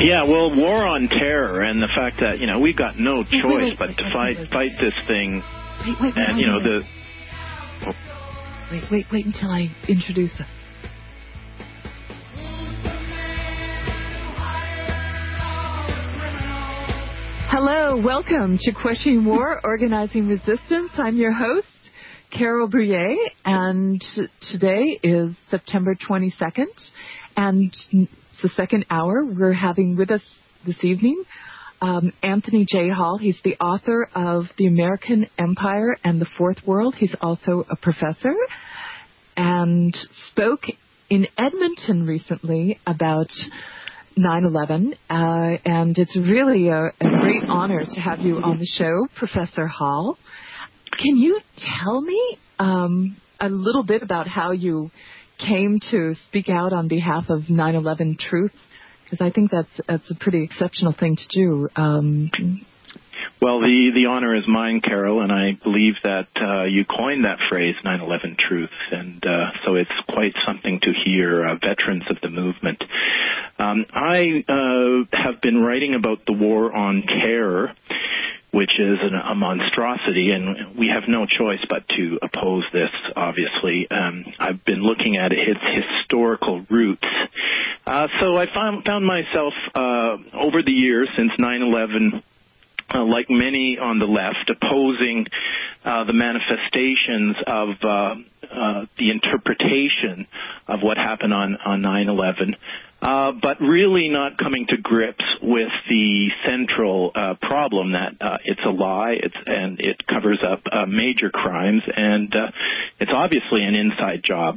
Yeah, well, war on terror and the fact that, we've got no choice but to fight this thing. Wait, and, Wait until I introduce us. Hello, welcome to Questioning War, Organizing Resistance. I'm your host, Carol Brouillet, and today is September 22nd, and the second hour we're having with us this evening Anthony J. Hall. He's the author of The American Empire and the Fourth World. He's also a professor and spoke in Edmonton recently about 9/11, and it's really a great honor to have you on the show, Professor Hall. Can you tell me a little bit about how you came to speak out on behalf of 9/11 Truth? Because I think that's a pretty exceptional thing to do. Well, the honor is mine, Carol, and I believe that you coined that phrase, 9/11 Truth, and so it's quite something to hear veterans of the movement. I have been writing about the war on terror, which is a monstrosity, and we have no choice but to oppose this, obviously. I've been looking at its historical roots. So I found myself over the years since 9/11, like many on the left, opposing the manifestations of the interpretation of what happened on 9/11, but really not coming to grips with the central problem that it's a lie, and it covers up major crimes, and it's obviously an inside job.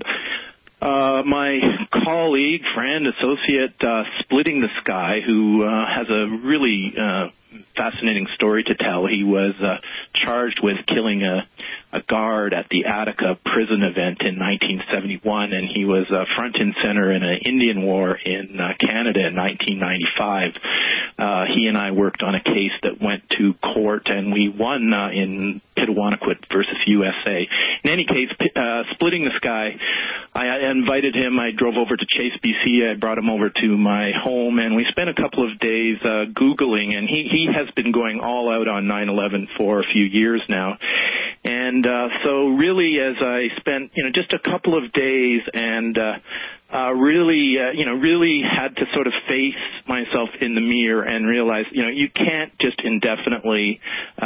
My colleague, friend, associate, Splitting the Sky, who has a really fascinating story to tell. He was charged with killing a guard at the Attica prison event in 1971, and he was front and center in an Indian war in Canada in 1995. He and I worked on a case that went to court, and we won in Pitawanakwit versus USA. In any case, Splitting the Sky, I invited him. I drove over to Chase, BC. I brought him over to my home, and we spent a couple of days Googling, and he has been going all out on 9/11 for a few years now. And so really, as I spent, just a couple of days and really had to sort of face myself in the mirror and realize, you can't just indefinitely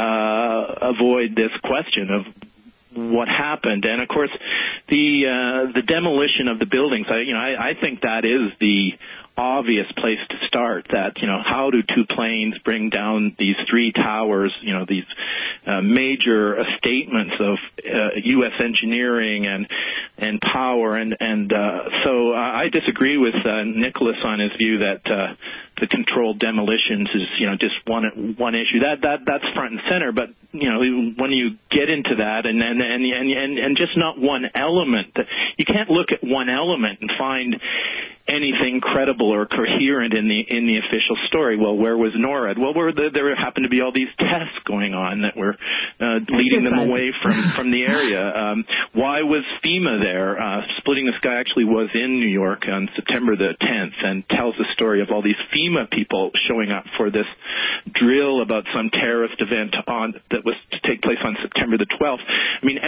avoid this question of what happened. And of course, the demolition of the buildings, I think that is the obvious place to start. That, how do two planes bring down these three towers, these major statements of U.S. engineering and power, and so I disagree with Nicholas on his view that the controlled demolitions is just one issue. That's front and center. But when you get into that and just not one element, you can't look at one element and find anything credible or coherent in the official story. Well, where was NORAD? Well, there happened to be all these tests going on that were leading them away from the area. Why was FEMA there? Splitting the Sky actually was in New York on September the 10th and tells the story of all these FEMA people showing up for this drill about some terrorist event that was to take place on September the 12th. I mean,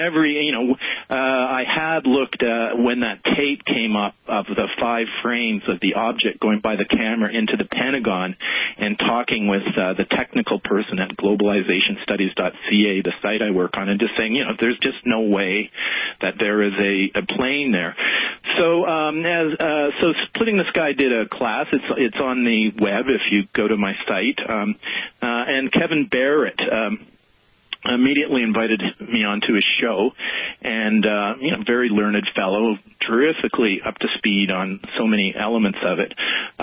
I had looked when that tape came up of the 5 frames of the object going by the camera into the Pentagon, and talking with the technical person at globalizationstudies.ca, the site I work on, and just saying, there's just no way that there is a plane there. So so Splitting the Sky did a class. It's on the web if you go to my site. And Kevin Barrett immediately invited me onto his show, and very learned fellow, terrifically up to speed on so many elements of it.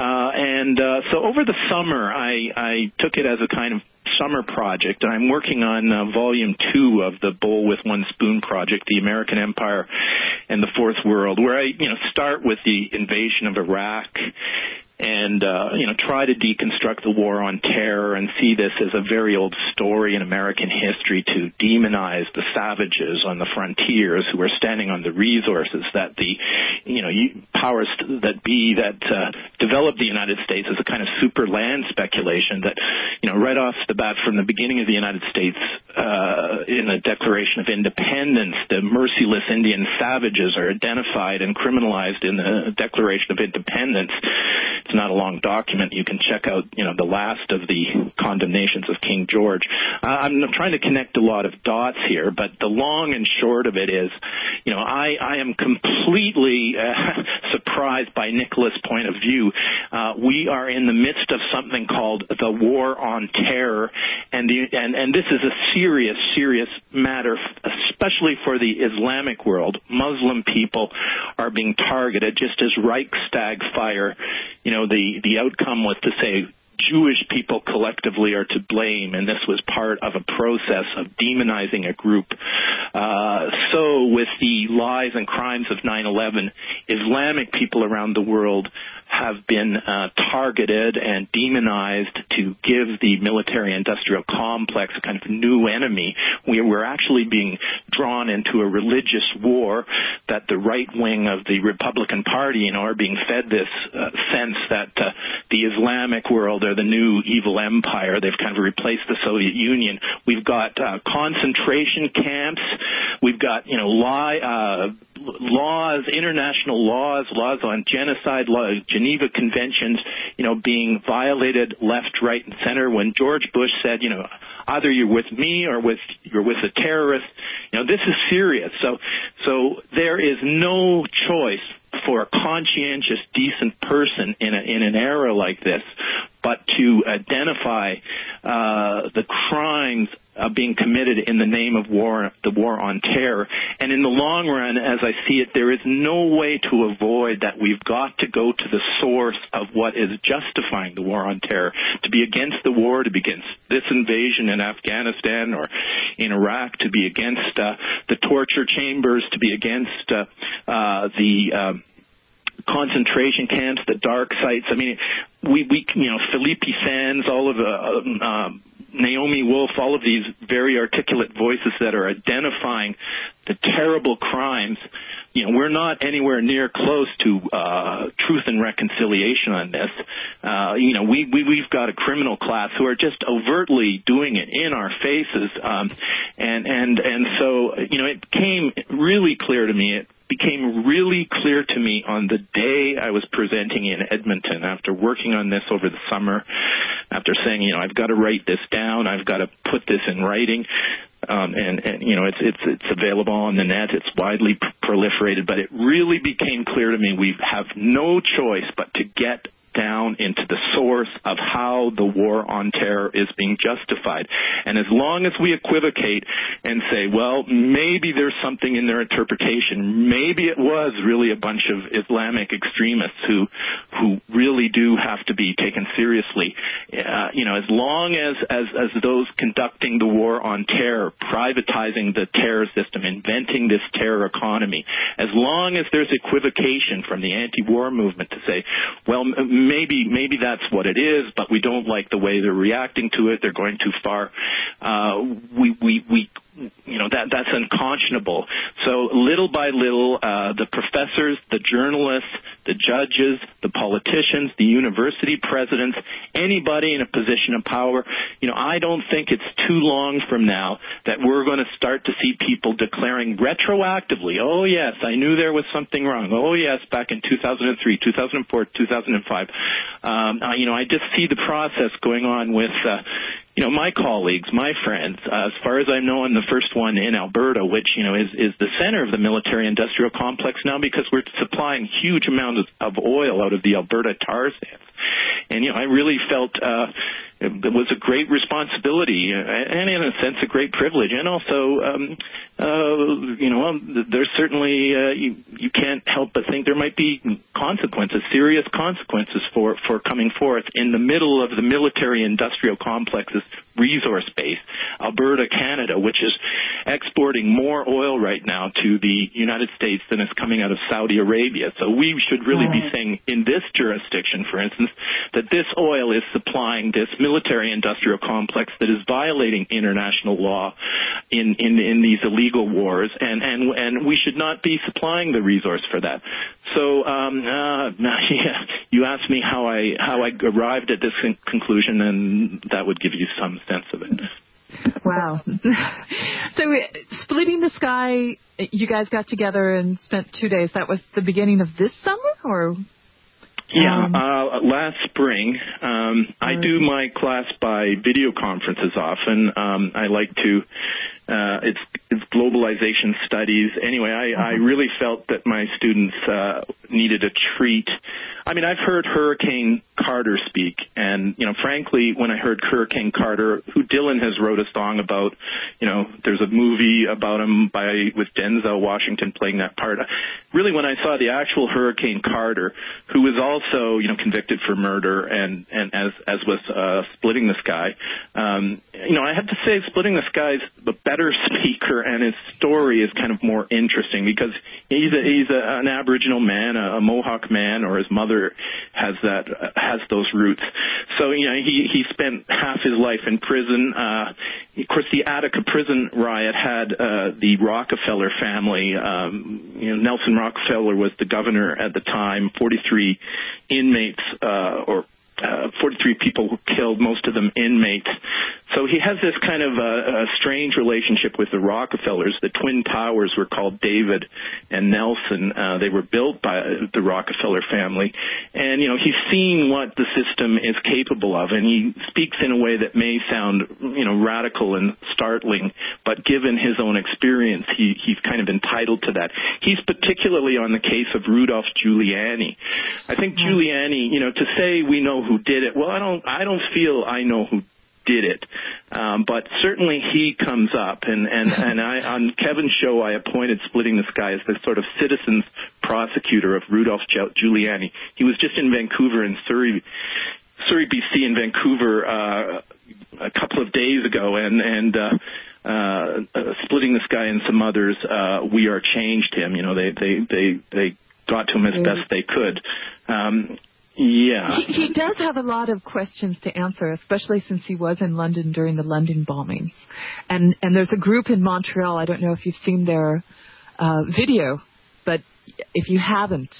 So over the summer, I took it as a kind of summer project. I'm working on volume 2 of the Bowl with One Spoon project, The American Empire and the Fourth World, where I start with the invasion of Iraq and try to deconstruct the war on terror and see this as a very old story in American history to demonize the savages on the frontiers who are standing on the resources that the powers that be that developed the United States as a kind of super land speculation that, right off the bat from the beginning of the United States, in the Declaration of Independence, the merciless Indian savages are identified and criminalized in the Declaration of Independence. It's not a long document. You can check out, the last of the condemnations of King George. I'm trying to connect a lot of dots here, but the long and short of it is, I am completely surprised by Nicholas' point of view. We are in the midst of something called the War on Terror, and this is a serious matter, especially for the Islamic world. Muslim people are being targeted, just as Reichstag fire. The outcome was to say Jewish people collectively are to blame, and this was part of a process of demonizing a group. So with the lies and crimes of 9/11, Islamic people around the world have been targeted and demonized to give the military-industrial complex a kind of new enemy. We're actually being drawn into a religious war that the right wing of the Republican Party, are being fed this sense that the Islamic world are the new evil empire. They've kind of replaced the Soviet Union. We've got concentration camps. We've got, laws, international laws on genocide, Geneva Conventions, being violated left, right, and center. When George Bush said, either you're with me or you're with a terrorist, this is serious. So there is no choice for a conscientious, decent person in an era like this, but to identify the crimes being committed in the name of war, the war on terror. And in the long run, as I see it, there is no way to avoid that. We've got to go to the source of what is justifying the war on terror. To be against the war, to be against this invasion in Afghanistan or in Iraq, to be against the torture chambers, to be against the concentration camps, the dark sites. I mean, we Felipe Sands, all of Naomi Wolf, all of these very articulate voices that are identifying the terrible crimes. We're not anywhere near close to truth and reconciliation on this. We've got a criminal class who are just overtly doing it in our faces, and so it came really clear to me. It became really clear to me on the day I was presenting in Edmonton after working on this over the summer, after saying, I've got to write this down, I've got to put this in writing, and it's available on the net, it's widely proliferated, but it really became clear to me we have no choice but to get down into the source of how the war on terror is being justified. And as long as we equivocate and say, well, maybe there's something in their interpretation, maybe it was really a bunch of Islamic extremists who really do have to be taken seriously, as long as those conducting the war on terror, privatizing the terror system, inventing this terror economy, as long as there's equivocation from the anti-war movement to say, well, maybe that's what it is, but we don't like the way they're reacting to it. They're going too far. That's unconscionable. So little by little, the professors, the journalists, the judges, the politicians, the university presidents, anybody in a position of power, I don't think it's too long from now that we're going to start to see people declaring retroactively, oh, yes, I knew there was something wrong. Oh, yes, back in 2003, 2004, 2005. I just see the process going on with my colleagues, my friends, as far as I know, I'm the first one in Alberta, which, is the center of the military-industrial complex now because we're supplying huge amounts of oil out of the Alberta tar sands. And, I really felt it was a great responsibility and, in a sense, a great privilege. And also, there's certainly, you can't help but think there might be consequences, serious consequences for coming forth in the middle of the military-industrial complex's resource base. Alberta, Canada, which is exporting more oil right now to the United States than is coming out of Saudi Arabia. So we should really be saying in this jurisdiction, for instance, that this oil is supplying this military-industrial complex that is violating international law in these illegal wars, and we should not be supplying the resource for that. So, yeah, you asked me how I arrived at this conclusion, and that would give you some sense of it. Wow. So, Splitting the Sky, you guys got together and spent 2 days. That was the beginning of this summer, or? Yeah, last spring. I do my class by video conferences often. I like to, it's globalization studies. Anyway, I really felt that my students needed a treat. I mean, I've heard Hurricane Carter speak, and, frankly, when I heard Hurricane Carter, who Dylan has wrote a song about, there's a movie about him with Denzel Washington playing that part. Really, when I saw the actual Hurricane Carter, who was also, convicted for murder, and as was Splitting the Sky, I have to say Splitting the Sky is the better speaker, and his story is kind of more interesting because he's an Aboriginal man, a Mohawk man, or his mother has those roots. So he spent half his life in prison. Of course, the Attica prison riot had the Rockefeller family. Nelson Rockefeller was the governor at the time. 43 inmates 43 people were killed, most of them inmates. So he has this kind of a strange relationship with the Rockefellers. The Twin Towers were called David and Nelson. They were built by the Rockefeller family. And, he's seen what the system is capable of, and he speaks in a way that may sound, radical and startling, but given his own experience, he's kind of entitled to that. He's particularly on the case of Rudolph Giuliani. I think Giuliani, to say we know who did it, well, I don't feel I know who did it. But certainly he comes up, and I, on Kevin's show, I appointed Splitting the Sky as the sort of citizens prosecutor of Rudolph Giuliani. He was just in Vancouver, in Surrey, BC, in Vancouver a couple of days ago, and Splitting the Sky and some others, We Are changed him. They got to him as best they could. Yeah. He does have a lot of questions to answer, especially since he was in London during the London bombings. And there's a group in Montreal, I don't know if you've seen their video, but if you haven't,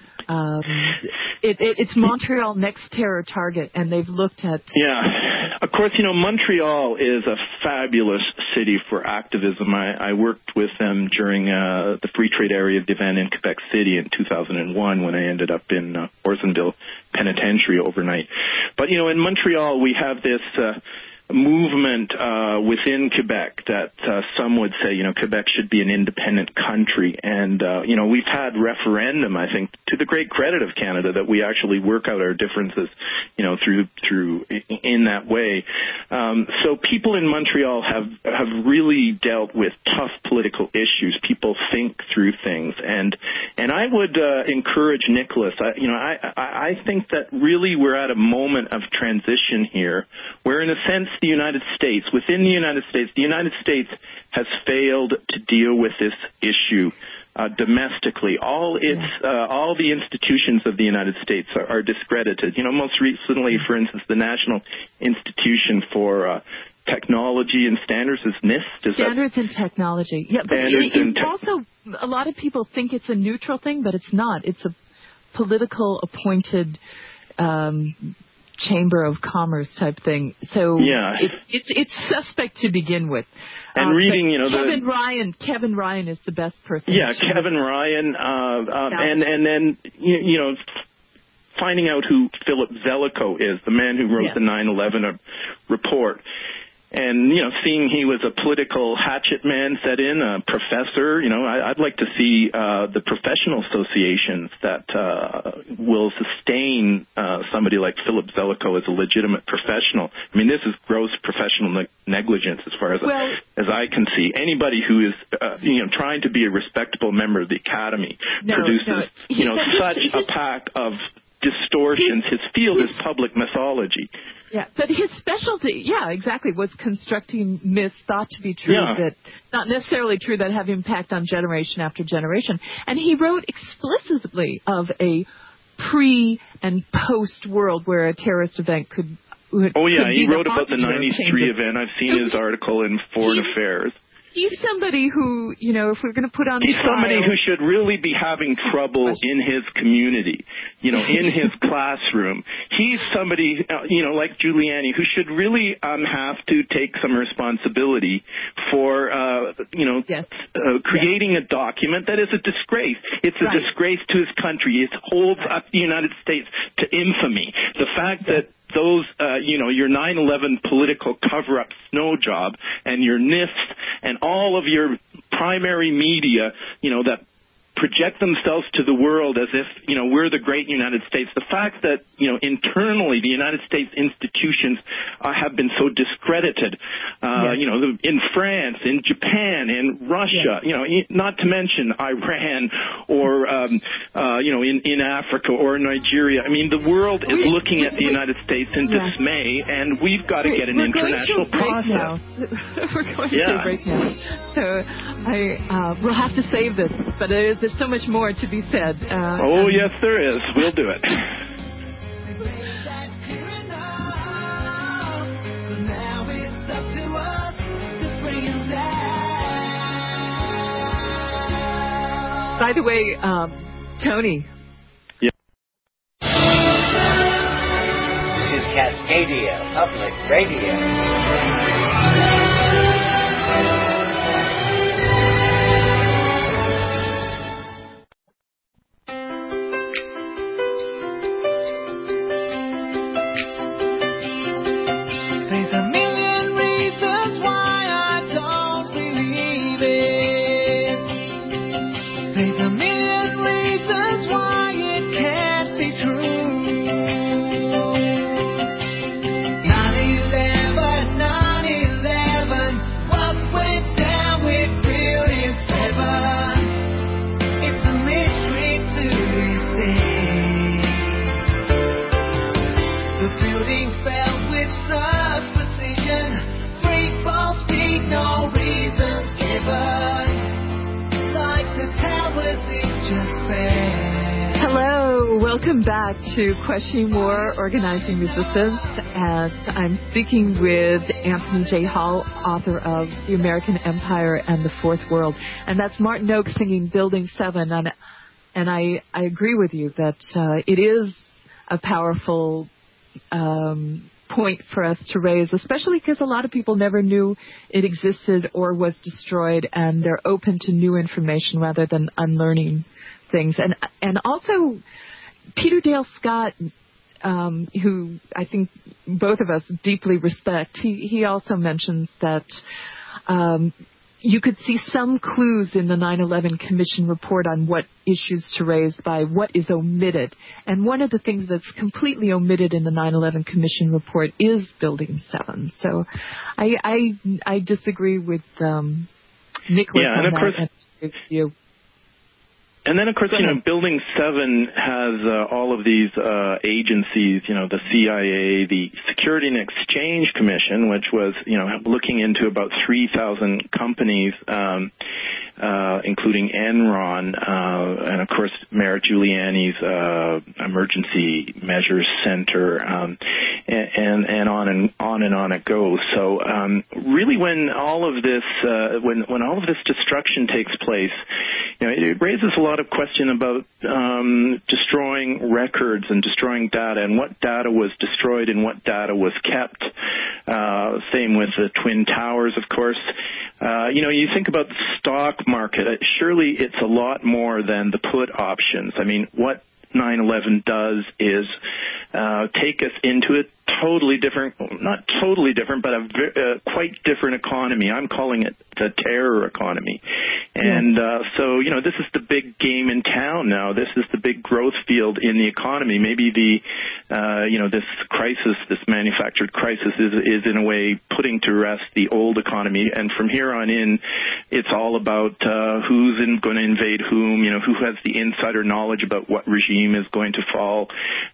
it's Montreal Next Terror Target, and they've looked at... Yeah. Of course, Montreal is a fabulous city for activism. I worked with them during the Free Trade Area event in Quebec City in 2001 when I ended up in Orson-Ville Penitentiary overnight. But, in Montreal, we have this movement within Quebec that some would say, Quebec should be an independent country. And, we've had referendum, I think, to the great credit of Canada, that we actually work out our differences, through in that way. So people in Montreal have really dealt with tough political issues. People think through things. And I would encourage Nicholas, I think that really we're at a moment of transition here where, in a sense, within the United States has failed to deal with this issue domestically. All the institutions of the United States are discredited. Most recently, for instance, the National Institution for Technology and Standards is NIST. Standards and Technology. Yeah, but also a lot of people think it's a neutral thing, but it's not. It's a political appointed Chamber of Commerce type thing. So yeah. It's suspect to begin with. And reading, Kevin Ryan is the best person. Yeah, Kevin Ryan, and then finding out who Philip Zelikow is, the man who wrote the 9/11 report. And, seeing he was a political hatchet man set in, a professor, I'd like to see the professional associations that will sustain somebody like Philip Zelikow as a legitimate professional. I mean, this is gross professional negligence as far as I can see. Anybody who is, trying to be a respectable member of the academy produces, such a pack of distorted distortions. His field is public mythology. Yeah, but his specialty, exactly, was constructing myths thought to be true, that not necessarily true, that have impact on generation after generation. And he wrote explicitly of a pre- and post-world where a terrorist event could he wrote about the 93 event. I've seen his article in Foreign Affairs. He's somebody who, if we're going to put on He's somebody who should really be having trouble in his community, in his classroom. He's somebody, like Giuliani, who should really have to take some responsibility for, creating a document that is a disgrace. It's a disgrace to his country. It holds up the United States to infamy. The fact that those, your 9/11 political cover-up snow job and your NIST and all of your primary media, that project themselves to the world as if, we're the great United States. The fact that, internally the United States institutions have been so discredited, in France, in Japan, in Russia, not to mention Iran or, in Africa or Nigeria. I mean, the world is looking at the United States in dismay, and we've got to get an international process. We're going to a break now. So we'll have to save this, but there's so much more to be said. Yes, there is. We'll do it. By the way, Tony. Yeah. This is Cascadia Public Radio. Welcome back to Questioning War, Organizing Resistance, and I'm speaking with Anthony J. Hall, author of The American Empire and the Fourth World. And that's Martin Oak singing Building 7, and I agree with you that it is a powerful point for us to raise, especially because a lot of people never knew it existed or was destroyed, and they're open to new information rather than unlearning things. And also, Peter Dale Scott, who I think both of us deeply respect, he also mentions that you could see some clues in the 9/11 Commission report on what issues to raise by what is omitted. And one of the things that's completely omitted in the 9/11 Commission report is Building 7. So I disagree with Nicholas on that. And you. And then, of course, Building 7 has all of these agencies, the CIA, the Security and Exchange Commission, which was, looking into about 3,000 companies, including Enron, and, of course, Mayor Giuliani's Emergency Measures Center, and on it goes. So really when all of this when all of this destruction takes place, it raises a lot of question about destroying records and destroying data, and what data was destroyed and what data was kept. Same with the Twin Towers, of course. You think about the stock market. Surely it's a lot more than the put options. I mean, what 9/11 does is take us into a totally different, not totally different, but a quite different economy. I'm calling it the terror economy. And so, this is the big game in town now. This is the big growth field in the economy. Maybe this crisis, this manufactured crisis, is in a way putting to rest the old economy. And from here on in, it's all about who's going to invade whom, who has the insider knowledge about what regime is going to fall,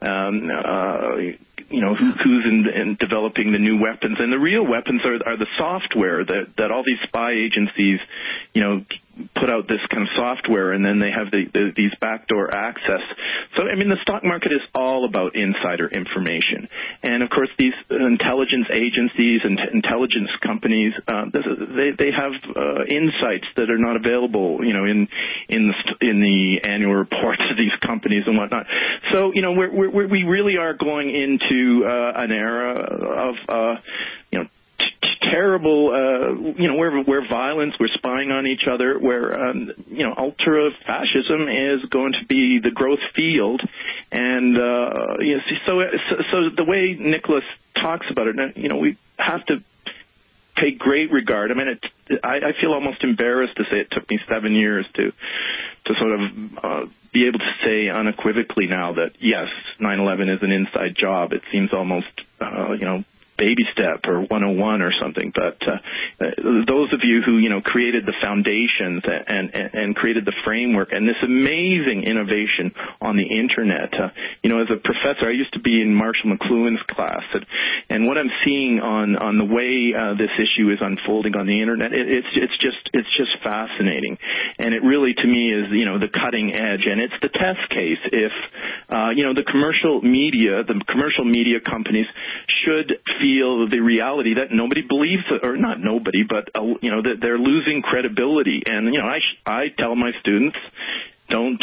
who's in developing the new weapons. And the real weapons are the software that all these spy agencies, put out this kind of software, and then they have these backdoor access. So, the stock market is all about insider information. And, of course, these intelligence agencies and intelligence companies, they have insights that are not available, in the annual reports of these companies and whatnot. So, we really are going into an era of, terrible, where violence, we're spying on each other, where, ultra-fascism is going to be the growth field. And, so the way Nicholas talks about it, we have to pay great regard. I feel almost embarrassed to say it took me 7 years to sort of be able to say unequivocally now that, yes, 9/11 is an inside job. It seems almost, baby step or 101 or something, but those of you who created the foundations and created the framework and this amazing innovation on the internet, as a professor, I used to be in Marshall McLuhan's class, and what I'm seeing on the way this issue is unfolding on the internet, it's just fascinating, and it really to me is the cutting edge, and it's the test case. If the commercial media companies should feel the reality that nobody believes, or not nobody, but that they're losing credibility. And I tell my students, don't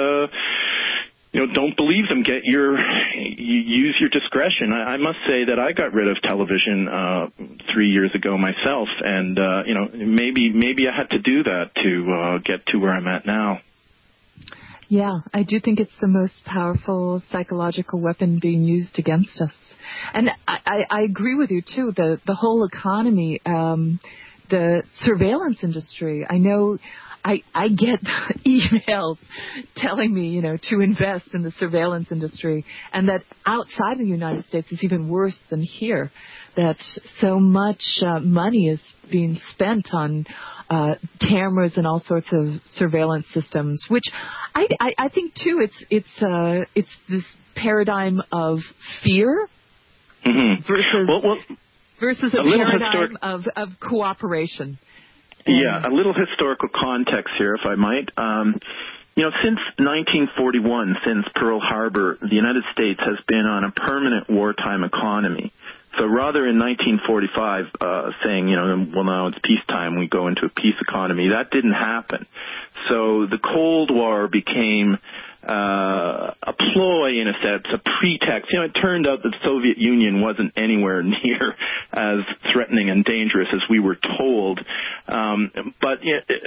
believe them. Use your discretion. I must say that I got rid of television 3 years ago myself, and maybe I had to do that to get to where I'm at now. Yeah, I do think it's the most powerful psychological weapon being used against us. And I agree with you, too. The whole economy, the surveillance industry, I know I get emails telling me, to invest in the surveillance industry, and that outside the United States is even worse than here, that so much money is being spent on cameras and all sorts of surveillance systems, which I think, too, it's this paradigm of fear versus a paradigm of cooperation. Yeah, a little historical context here, if I might. Since 1941, since Pearl Harbor, the United States has been on a permanent wartime economy. So rather in 1945 saying, well, now it's peacetime, we go into a peace economy, that didn't happen. So the Cold War became a ploy, in a sense, a pretext. It turned out that the Soviet Union wasn't anywhere near as threatening and dangerous as we were told. But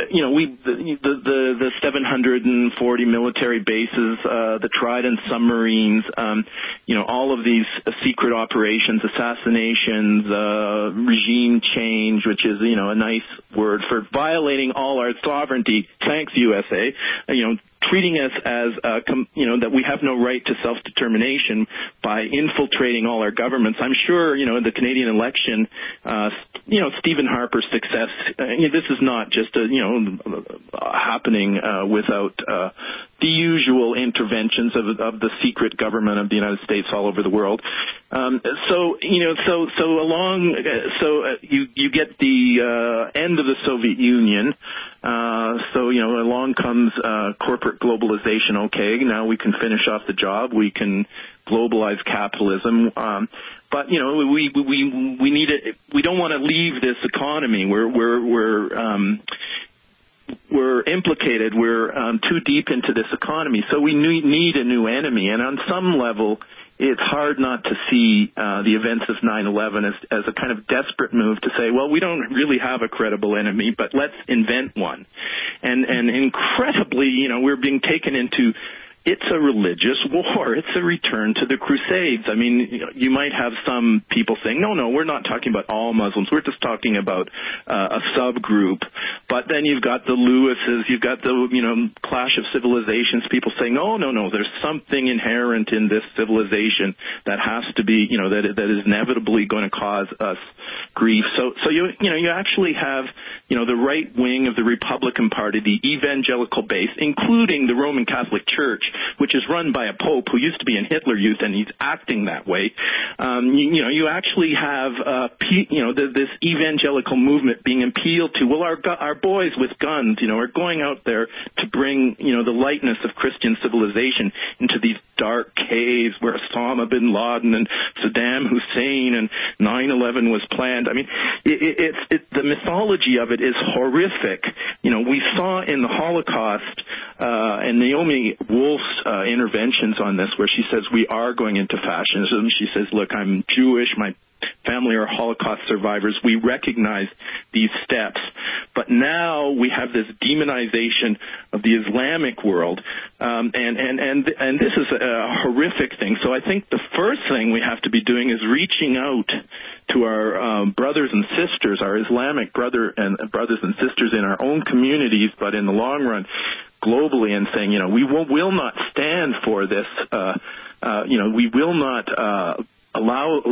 the 740 military bases, the Trident submarines, all of these secret operations, assassinations, regime change, which is a nice word for violating all our sovereignty. Thanks, USA. Treating us as, that we have no right to self-determination by infiltrating all our governments. I'm sure, in the Canadian election, Stephen Harper's success, this is not just happening without the usual interventions of the secret government of the United States all over the world. You get the end of the Soviet Union. Along comes corporate globalization. Okay, now we can finish off the job. We can globalize capitalism. But we need it. We don't want to leave this economy. We're implicated. We're too deep into this economy. So we need a new enemy. And on some level, it's hard not to see the events of 9/11 as a kind of desperate move to say, well, we don't really have a credible enemy, but let's invent one. And incredibly, we're being taken into it's a religious war. It's a return to the Crusades. I mean, you might have some people saying, no, we're not talking about all Muslims. We're just talking about a subgroup. But then you've got the Lewises, you've got the, clash of civilizations, people saying, no, there's something inherent in this civilization that has to be, that is inevitably going to cause us grief. So you actually have, the right wing of the Republican Party, the evangelical base, including the Roman Catholic Church, which is run by a pope who used to be in Hitler Youth, and he's acting that way. You actually have, this evangelical movement being appealed to. Well, our boys with guns, are going out there to bring, the lightness of Christian civilization into these dark caves where Osama bin Laden and Saddam Hussein and 9/11 was planned. I mean, the mythology of it is horrific. We saw in the Holocaust, and Naomi Wolf's interventions on this, where she says we are going into fascism. She says, look, I'm Jewish, my family are Holocaust survivors. We recognize these steps. But now we have this demonization of the Islamic world, and this is a horrific thing. So I think the first thing we have to be doing is reaching out to our brothers and sisters, our Islamic brothers and sisters in our own communities, but in the long run, globally, and saying, we will not stand for this. We will not allow.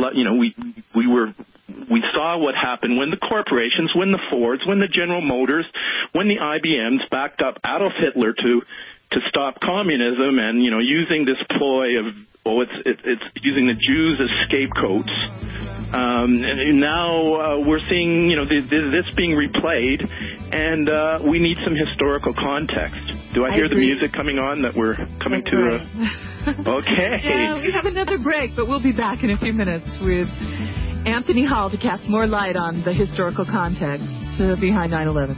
We saw what happened when the corporations, when the Fords, when the General Motors, when the IBMs backed up Adolf Hitler to stop communism, and using this ploy of it's using the Jews as scapegoats. And now we're seeing this being replayed, and we need some historical context. Do I hear the music coming on that we're coming to? Okay. Yeah, we have another break, but we'll be back in a few minutes with Anthony Hall to cast more light on the historical context behind 9/11.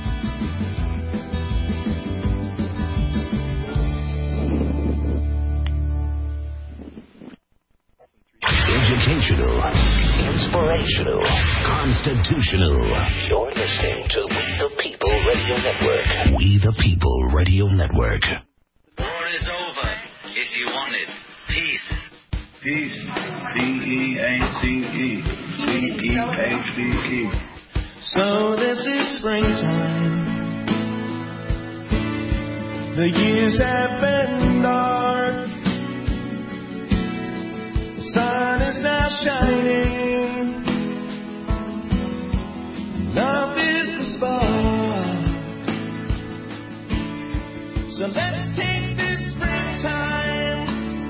Educational, inspirational, constitutional. You're listening to We the People Radio Network. We the People Radio Network. War is over if you want it. Peace. Peace. D-E-A-C-E. D-E-A-C-E. So this is springtime. The years have been dark. The sun is now shining. Love is the spark. So let's take this springtime.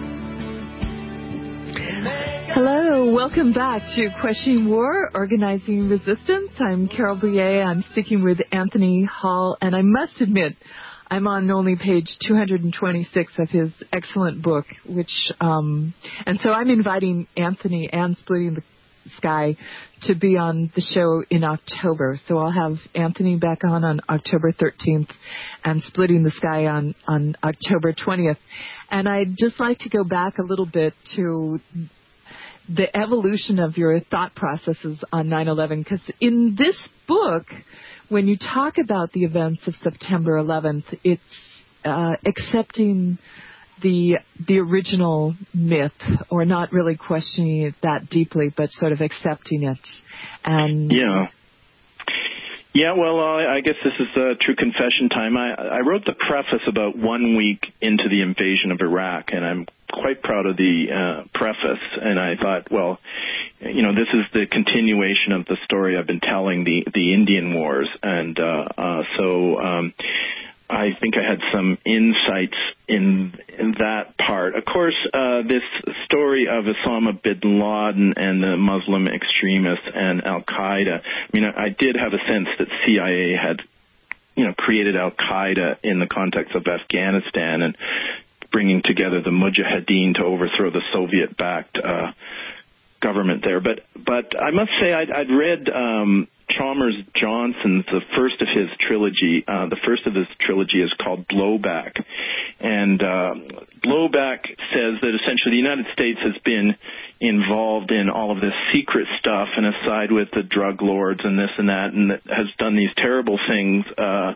Hello, welcome back to Questioning War, Organizing Resistance. I'm Carol Bouyer. I'm speaking with Anthony Hall, and I must admit, I'm on only page 226 of his excellent book, and so I'm inviting Anthony and Splitting the Sky to be on the show in October. So I'll have Anthony back on October 13th and Splitting the Sky on October 20th. And I'd just like to go back a little bit to the evolution of your thought processes on 9/11, because in this book, when you talk about the events of September 11th, it's accepting the original myth, or not really questioning it that deeply, but sort of accepting it. And yeah. Well, I guess this is true confession time. I wrote the preface about 1 week into the invasion of Iraq, and I'm quite proud of the preface. And I thought, well, this is the continuation of the story I've been telling, the Indian Wars, and so I think I had some insights in that part. Of course, this story of Osama bin Laden and the Muslim extremists and Al-Qaeda, I did have a sense that CIA had, created Al-Qaeda in the context of Afghanistan and bringing together the Mujahideen to overthrow the Soviet-backed government there. But I must say I'd read Chalmers Johnson's, the first of his trilogy. The first of his trilogy is called Blowback. And Blowback says that essentially the United States has been involved in all of this secret stuff and aside with the drug lords and this and that, and that has done these terrible things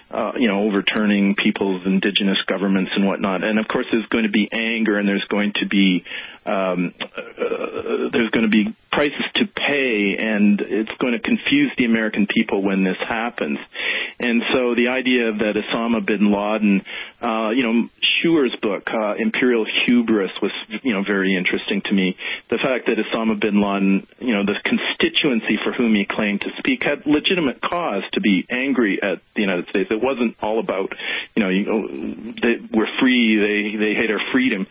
overturning people's indigenous governments and whatnot. And of course, there's going to be anger, and there's going to be prices to pay, and it's going to confuse the American people when this happens. And so the idea that Osama bin Laden, Schuer's book, Imperial Hubris, was, very interesting to me. The fact that Osama bin Laden, the constituency for whom he claimed to speak, had legitimate cause to be angry at the United States. It wasn't all about, we're free, they hate our freedom.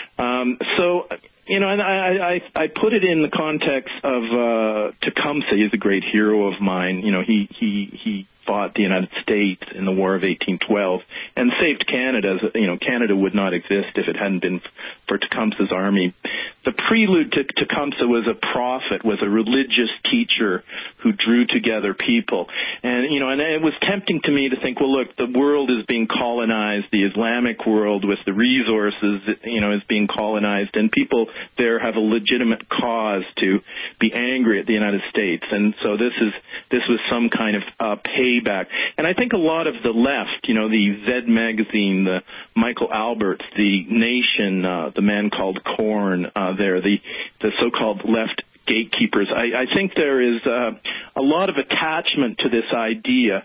And I put it in the context of Tecumseh. He's a great hero of mine. He fought the United States in the War of 1812 and saved Canada. Canada would not exist if it hadn't been for Tecumseh's army. The prelude to Tecumseh was a prophet, was a religious teacher who drew together people. And, and it was tempting to me to think, well, look, the world is being colonized, the Islamic world with the resources, is being colonized, and people there have a legitimate cause to be angry at the United States. And so this was some kind of payback. And I think a lot of the left, the Z magazine, the Michael Alberts, the Nation, the man called Korn, the so-called left gatekeepers. I think there is a lot of attachment to this idea,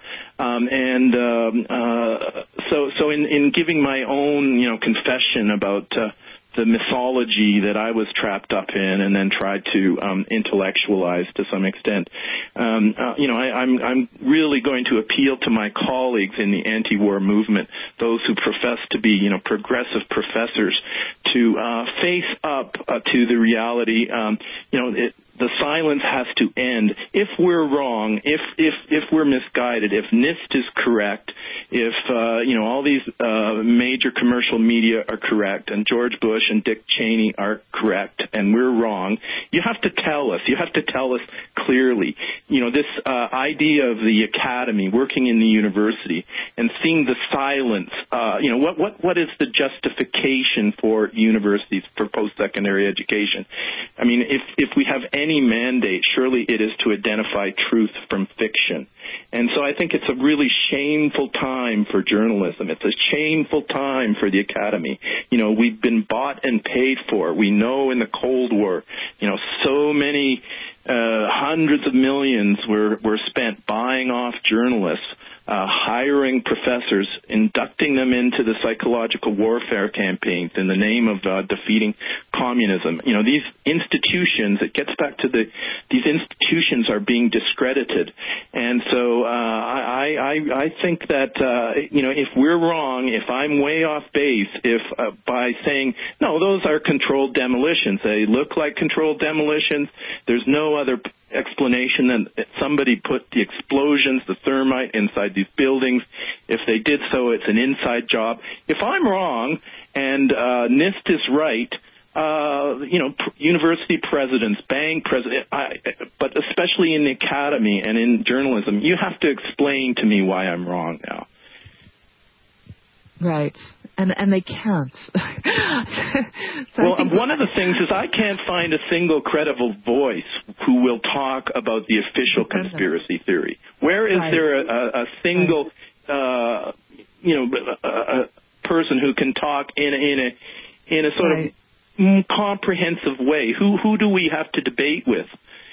so in giving my own confession about the mythology that I was trapped up in and then tried to intellectualize to some extent. I'm really going to appeal to my colleagues in the anti-war movement, those who profess to be, progressive professors, to face up to the reality. The silence has to end. If we're wrong, if we're misguided, if NIST is correct, if all these major commercial media are correct, and George Bush and Dick Cheney are correct, and we're wrong, you have to tell us. You have to tell us clearly. This idea of the academy, working in the university, and seeing the silence. What is the justification for universities for post-secondary education? I mean, if we have any mandate, surely it is to identify truth from fiction. And so I think it's a really shameful time for journalism. It's a shameful time for the academy. We've been bought and paid for. We know in the Cold War, so many hundreds of millions were spent buying off journalists, hiring professors, inducting them into the psychological warfare campaigns in the name of defeating communism. These institutions, it gets back to these institutions are being discredited. And so I think that, if we're wrong, if I'm way off base, if by saying, no, those are controlled demolitions, they look like controlled demolitions, there's no other explanation that somebody put the explosions, the thermite inside these buildings. If they did so, it's an inside job. If I'm wrong and NIST is right, university presidents, bank presidents, but especially in the academy and in journalism, you have to explain to me why I'm wrong now. Right. And they can't. One of the things is I can't find a single credible voice who will talk about the official conspiracy theory. Where is there a single, person who can talk in a sort of comprehensive way? Who do we have to debate with?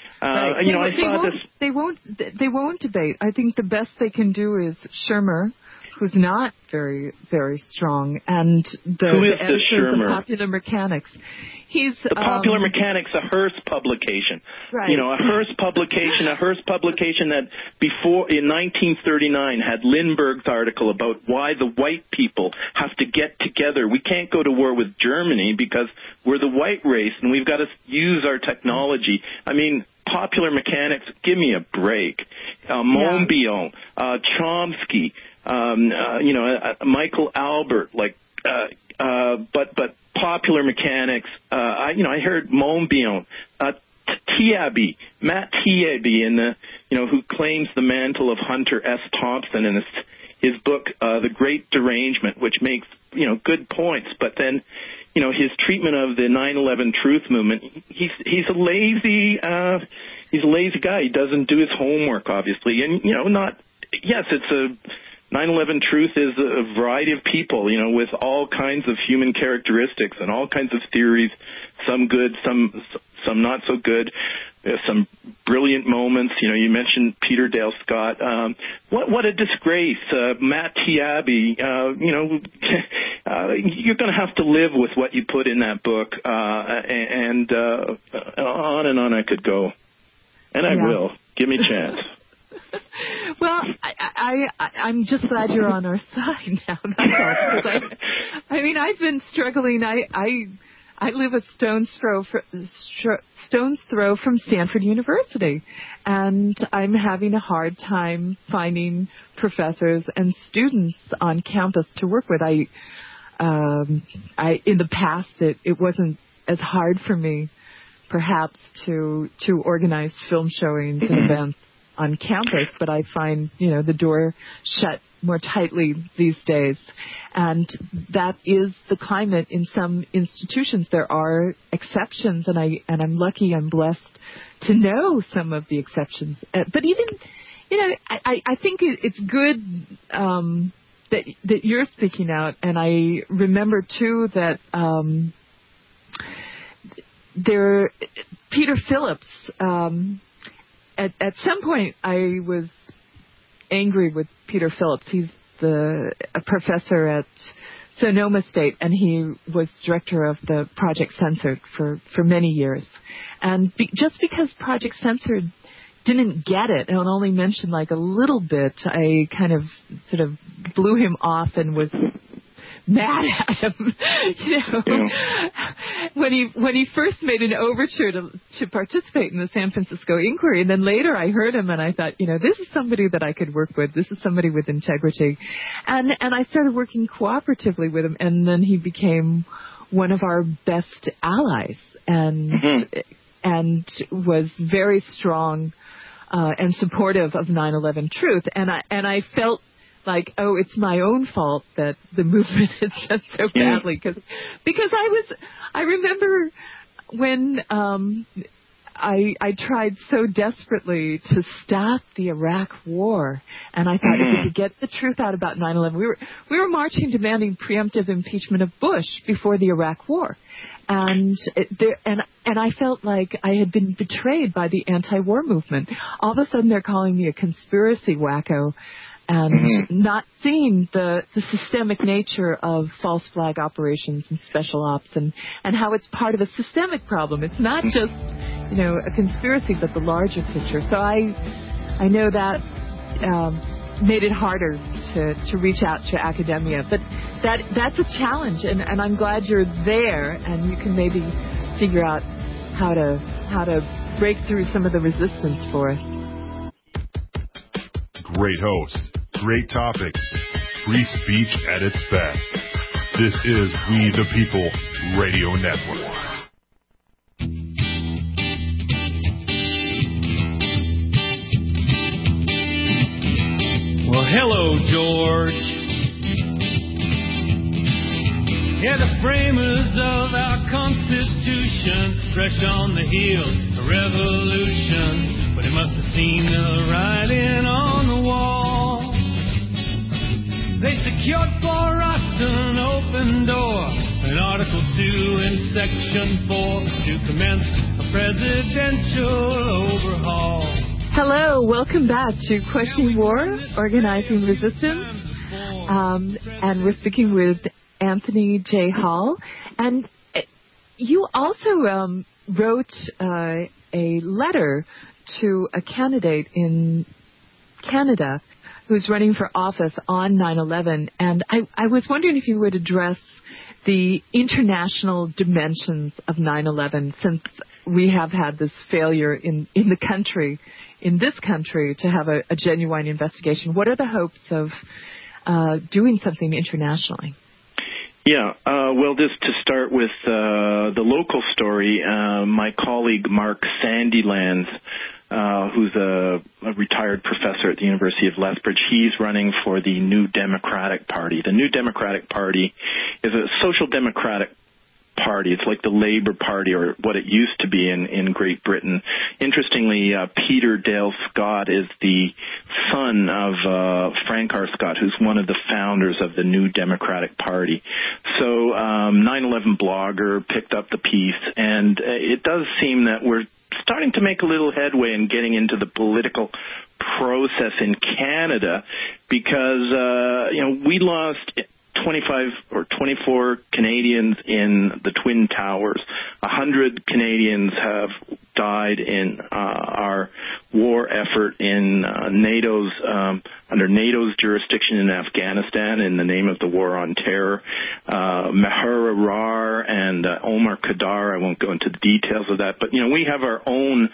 They won't debate. I think the best they can do is Shermer, who's not very, very strong, and the editor of the Popular Mechanics. He's the Popular Mechanics, a Hearst publication. Right. A Hearst publication that before in 1939 had Lindbergh's article about why the white people have to get together. We can't go to war with Germany because we're the white race and we've got to use our technology. I mean, Popular Mechanics, give me a break. Monbiot, Chomsky. Michael Albert, but Popular Mechanics. I heard Monbiot, Matt Taibbi, who claims the mantle of Hunter S. Thompson in his book, The Great Derangement, which makes good points, but then his treatment of the 9/11 Truth Movement. He's a lazy guy. He doesn't do his homework, obviously, and Yes, it's a 9/11 Truth is a variety of people, with all kinds of human characteristics and all kinds of theories, some good, some not so good. There's some brilliant moments. You mentioned Peter Dale Scott. What a disgrace. Matt Taibbi. You're going to have to live with what you put in that book, and on I could go. And I will. Give me a chance. Well, I'm just glad you're on our side now. That's all. I mean, I've been struggling. I live a stone's throw from Stanford University, and I'm having a hard time finding professors and students on campus to work with. In the past, it wasn't as hard for me, perhaps, to organize film showings and events on campus, but I find, the door shut more tightly these days. And that is the climate in some institutions. There are exceptions, and I'm lucky, I'm blessed to know some of the exceptions. But even, I think it's good that you're speaking out. And I remember too that Peter Phillips. At some point, I was angry with Peter Phillips. He's a professor at Sonoma State, and he was director of the Project Censored for many years. And just because Project Censored didn't get it and only mentioned like a little bit, I kind of sort of blew him off and was mad at him. When he first made an overture to participate in the San Francisco inquiry, and then later I heard him and I thought, this is somebody that I could work with. This is somebody with integrity, and I started working cooperatively with him, and then he became one of our best allies, and was very strong and supportive of 9/11 Truth, and I felt like, it's my own fault that the movement is just so badly. Because I remember when I tried so desperately to stop the Iraq War, and I thought if we could get the truth out about 9/11, we were marching demanding preemptive impeachment of Bush before the Iraq War, and I felt like I had been betrayed by the anti-war movement. All of a sudden, they're calling me a conspiracy wacko, and not seeing the systemic nature of false flag operations and special ops and how it's part of a systemic problem. It's not just, a conspiracy, but the larger picture. So I know that made it harder to reach out to academia. But that's a challenge, and I'm glad you're there, and you can maybe figure out how to break through some of the resistance for us. Great host, great topics, free speech at its best. This is We the People Radio Network. Well, hello, George. Yeah, the framers of our Constitution, fresh on the heels of revolution, but they must have seen the writing on the wall. They secured for us an open door, in Article 2 and Section 4, to commence a presidential overhaul. Hello, welcome back to Questioning War, Organizing Resistance. And we're speaking with Anthony J. Hall. And you also wrote a letter to a candidate in Canada who's running for office on 9/11. And I was wondering if you would address the international dimensions of 9/11, since we have had this failure in this country, to have a genuine investigation. What are the hopes of doing something internationally? Yeah, well, just to start with the local story, my colleague Mark Sandilands, who's a retired professor at the University of Lethbridge, he's running for the New Democratic Party. The New Democratic Party is a social democratic party. It's like the Labour Party, or what it used to be in Great Britain. Interestingly, Peter Dale Scott is the son of Frank R. Scott, who's one of the founders of the New Democratic Party. So 9/11 blogger picked up the piece, and it does seem that we're starting to make a little headway in getting into the political process in Canada, because we lost 25 or 24 Canadians in the Twin Towers. 100 Canadians have died in our war effort in NATO's under NATO's jurisdiction in Afghanistan in the name of the War on Terror. Maher Arar and Omar Khadr, I won't go into the details of that, but we have our own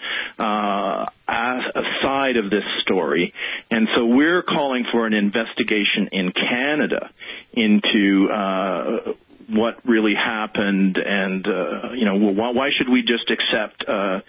side of this story, and so we're calling for an investigation in Canada into what really happened, and why should we just accept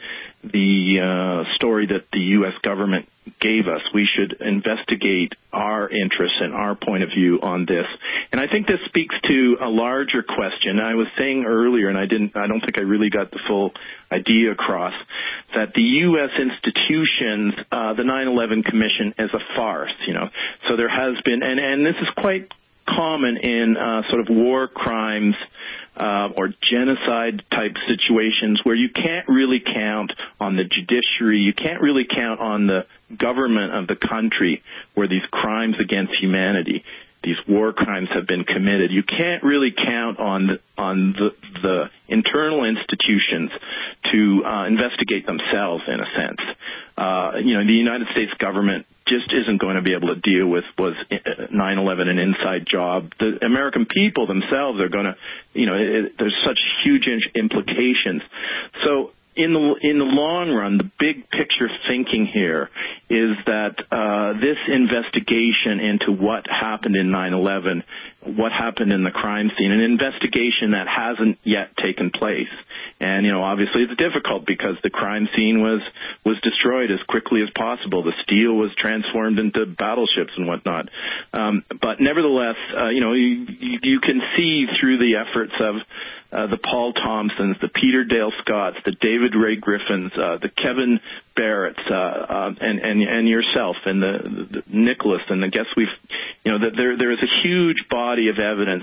the story that the U.S. government gave us? We should investigate our interests and our point of view on this. And I think this speaks to a larger question. I was saying earlier, and I don't think I really got the full idea across, that the U.S. institutions, the 9/11 Commission, is a farce. So there has been, and this is quite common in sort of war crimes or genocide-type situations where you can't really count on the judiciary, you can't really count on the government of the country where these crimes against humanity, these war crimes have been committed. You can't really count on the internal institutions to investigate themselves, in a sense. The United States government just isn't going to be able to deal with was 9/11 an inside job. The American people themselves are going to, there's such huge implications. So in the long run, the big picture thinking here is that this investigation into what happened in 9/11, what happened in the crime scene, an investigation that hasn't yet taken place. And, obviously it's difficult because the crime scene was destroyed as quickly as possible. The steel was transformed into battleships and whatnot. But nevertheless, you can see through the efforts of the Paul Thompsons, the Peter Dale Scotts, the David Ray Griffins, the Kevin Barretts, and yourself, and the Nicholas, and the guests that there is a huge body of evidence.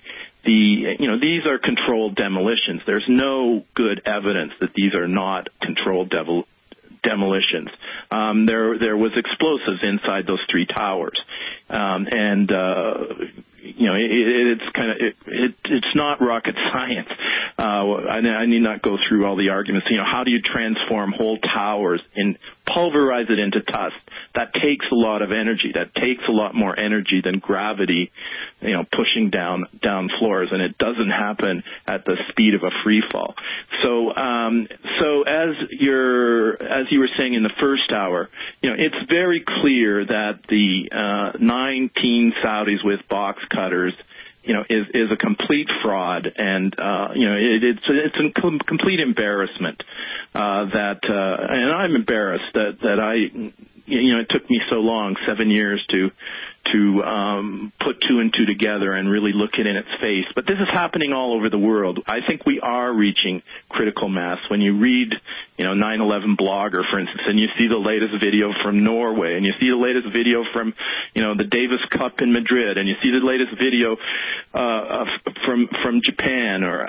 These are controlled demolitions. There's no good evidence that these are not controlled demolitions. There was explosives inside those three towers, it's not rocket science. I need not go through all the arguments. How do you transform whole towers and pulverize it into dust? That takes a lot of energy. That takes a lot more energy than gravity, pushing down floors, and it doesn't happen at the speed of a free fall. So as you were saying in the first hour, it's very clear that the 19 Saudis with box cutters, is a complete fraud, and it's a complete embarrassment and I'm embarrassed that it took me so long, 7 years to put two and two together and really look it in its face. But this is happening all over the world. I think we are reaching critical mass. When you read, 9/11 Blogger, for instance, and you see the latest video from Norway, and you see the latest video from, the Davis Cup in Madrid, and you see the latest video from Japan, or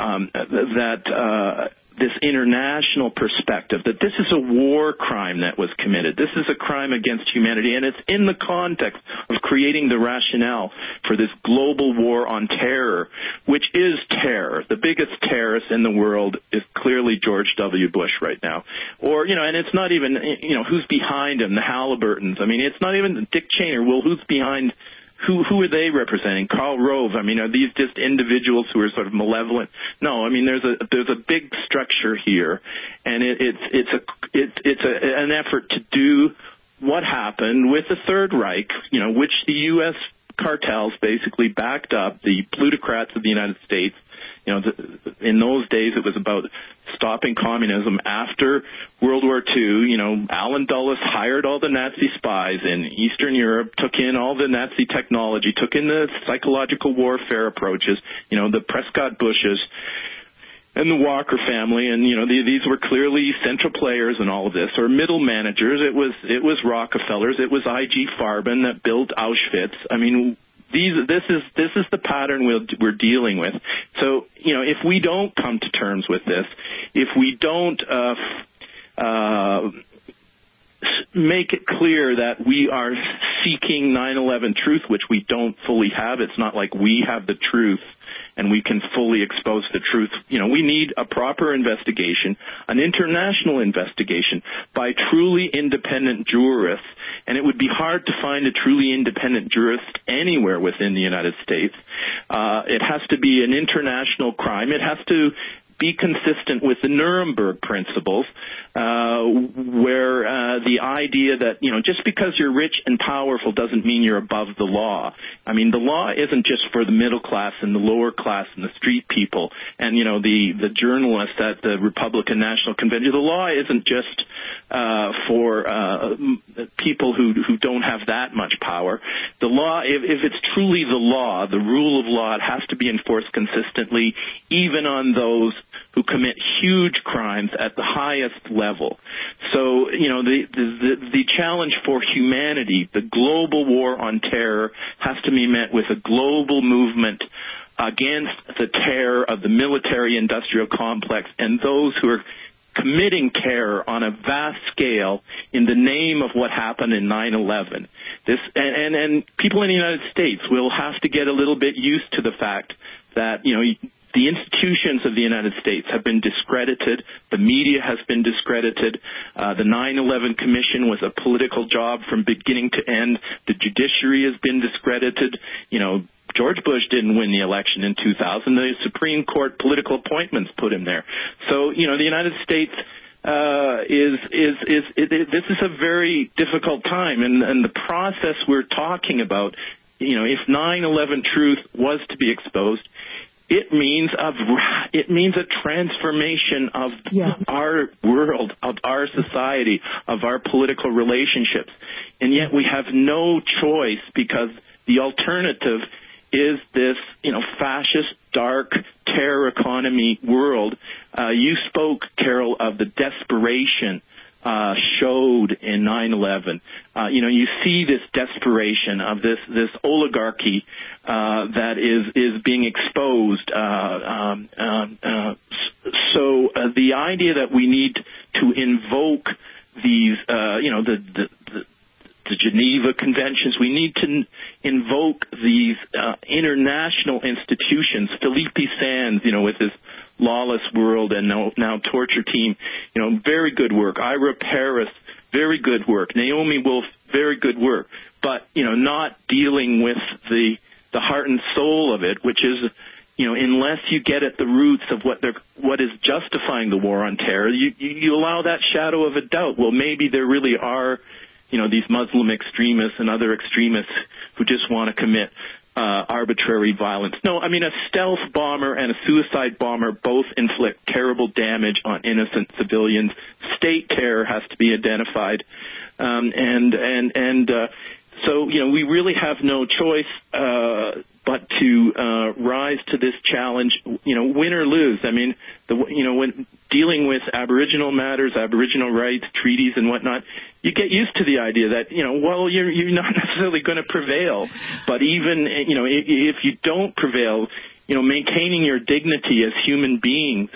this international perspective, that this is a war crime that was committed. This is a crime against humanity, and it's in the context of creating the rationale for this global war on terror, which is terror. The biggest terrorist in the world is clearly George W. Bush right now. Or, and it's not even, who's behind him, the Halliburtons. I mean, it's not even Dick Cheney. Well, who's behind? Who are they representing? Karl Rove. I mean, are these just individuals who are sort of malevolent? No, I mean, there's a big structure here, and it's an effort to do what happened with the Third Reich, which the U.S. cartels basically backed up, the plutocrats of the United States. In those days, it was about stopping communism. After World War II, Allen Dulles hired all the Nazi spies in Eastern Europe, took in all the Nazi technology, took in the psychological warfare approaches, the Prescott Bushes, and the Walker family, and these were clearly central players in all of this, or middle managers. It was Rockefellers, it was I.G. Farben that built Auschwitz. I mean, this is the pattern we're dealing with. So if we don't come to terms with this, if we don't make it clear that we are seeking 9/11 truth, which we don't fully have. It's not like we have the truth and we can fully expose the truth. We need a proper investigation, an international investigation by truly independent jurists. And it would be hard to find a truly independent jurist anywhere within the United States. It has to be an international crime. It has to be consistent with the Nuremberg principles, where the idea that, just because you're rich and powerful doesn't mean you're above the law. I mean, the law isn't just for the middle class and the lower class and the street people and, the journalists at the Republican National Convention. The law isn't just for people who don't have that much power. The law, if it's truly the law, the rule of law, it has to be enforced consistently, even on those who commit huge crimes at the highest level. So, the challenge for humanity, the global war on terror, has to be met with a global movement against the terror of the military-industrial complex and those who are committing terror on a vast scale in the name of what happened in 9/11. And people in the United States will have to get a little bit used to the fact that, the institutions of the United States have been discredited. The media has been discredited. The 9/11 Commission was a political job from beginning to end. The judiciary has been discredited. George Bush didn't win the election in 2000. The Supreme Court political appointments put him there. So, the United States this is a very difficult time, and the process we're talking about, if 9/11 truth was to be exposed, it means a transformation of our world, of our society, of our political relationships. And yet we have no choice, because the alternative is this, fascist, dark, terror economy world. You spoke, Carol, of the desperation showed in 9/11. You see this desperation of this oligarchy that is being exposed. So the idea that we need to invoke these, the Geneva Conventions, we need to invoke these international institutions. Felipe Sands, with his Lawless World and now Torture Team, very good work. Ira Paris, very good work. Naomi Wolf, very good work. But, not dealing with the heart and soul of it, which is, unless you get at the roots of what is justifying the war on terror, you allow that shadow of a doubt. Well, maybe there really are, these Muslim extremists and other extremists who just want to commit arbitrary violence. No, I mean, a stealth bomber and a suicide bomber both inflict terrible damage on innocent civilians. State terror has to be identified. So, we really have no choice but to rise to this challenge, win or lose. I mean, when dealing with Aboriginal matters, Aboriginal rights, treaties and whatnot, you get used to the idea that, you're not necessarily going to prevail. But even, if you don't prevail, maintaining your dignity as human beings,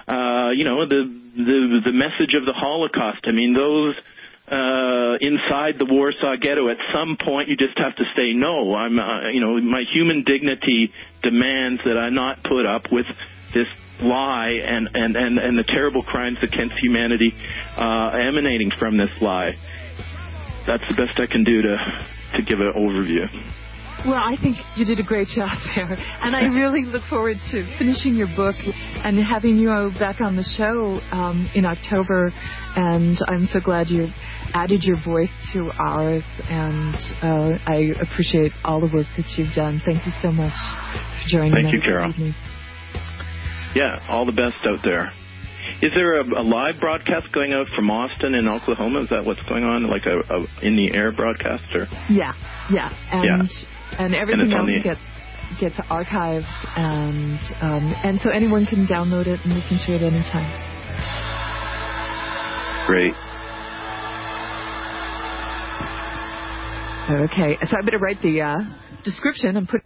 the message of the Holocaust, I mean, those inside the Warsaw Ghetto, at some point you just have to say no. My human dignity demands that I not put up with this lie and the terrible crimes against humanity emanating from this lie. That's the best I can do to give an overview. Well, I think you did a great job there. And I really look forward to finishing your book and having you back on the show in October. And I'm so glad you added your voice to ours. And I appreciate all the work that you've done. Thank you so much for joining us. Thank you, Carol. Yeah, all the best out there. Is there a live broadcast going out from Austin in Oklahoma? Is that what's going on, like a in-the-air broadcast? Or? Yeah. And everything else gets archived, and so anyone can download it and listen to it anytime. Great. Okay, so I better write the description and put.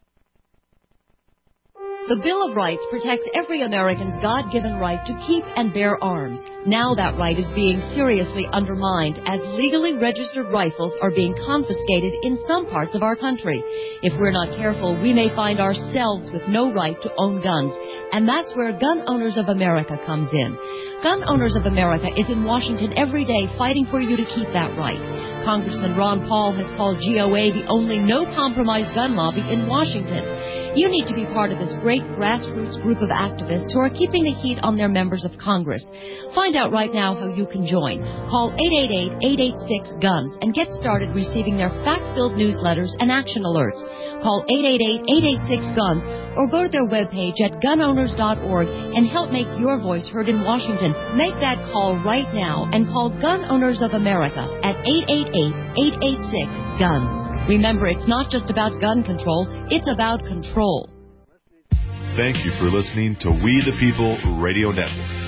The Bill of Rights protects every American's God-given right to keep and bear arms. Now that right is being seriously undermined as legally registered rifles are being confiscated in some parts of our country. If we're not careful, we may find ourselves with no right to own guns. And that's where Gun Owners of America comes in. Gun Owners of America is in Washington every day fighting for you to keep that right. Congressman Ron Paul has called GOA the only no-compromise gun lobby in Washington. You need to be part of this great grassroots group of activists who are keeping the heat on their members of Congress. Find out right now how you can join. Call 888-886-GUNS and get started receiving their fact-filled newsletters and action alerts. Call 888-886-GUNS or go to their webpage at gunowners.org and help make your voice heard in Washington. Make that call right now and call Gun Owners of America at 888-886-GUNS. Remember, it's not just about gun control, it's about control. Thank you for listening to We the People Radio Network.